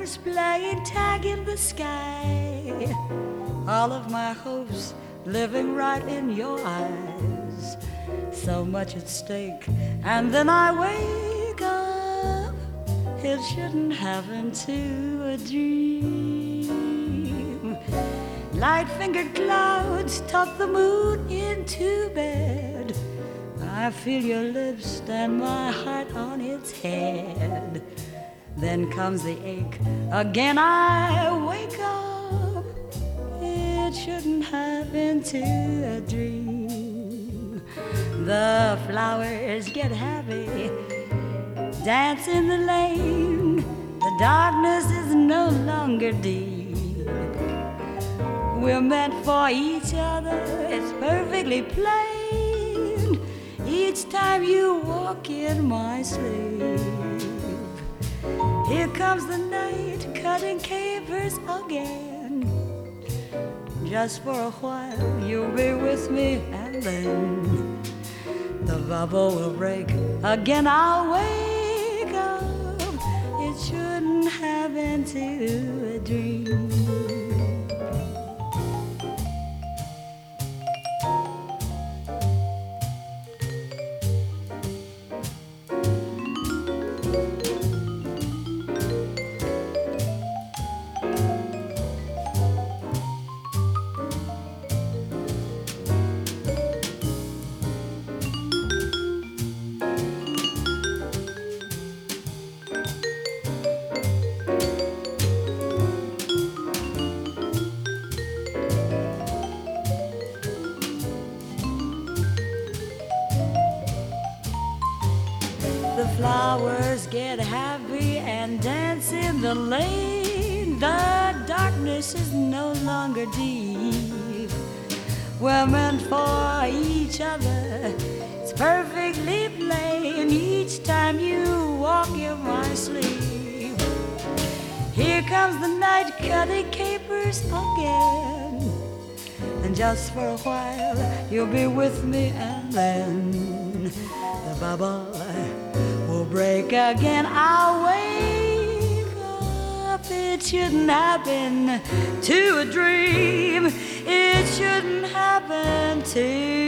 stars playing tag in the sky. All of my hopes living right in your eyes. So much at stake, and then I wake up. It shouldn't happen to a dream. Light-fingered clouds tuck the moon into bed. I feel your lips stand my heart on its head. Then comes the ache. Again I wake up. It shouldn't happen to a dream. The flowers get happy, dance in the lane. The darkness is no longer deep. We're meant for each other, it's perfectly plain. Each time you walk in my sleep. Here comes the night, cutting capers again. Just for a while, you'll be with me, and then the bubble will break. Again I'll wake up. It shouldn't happen to a dream. The flowers get happy and dance in the lane. The darkness is no longer deep. We're meant for each other, it's perfectly plain. Each time you walk in my sleep. Here comes the night, cutting capers again. And just for a while, you'll be with me, and then the bubble will break again. I'll wake up. It shouldn't happen to a dream. It shouldn't happen to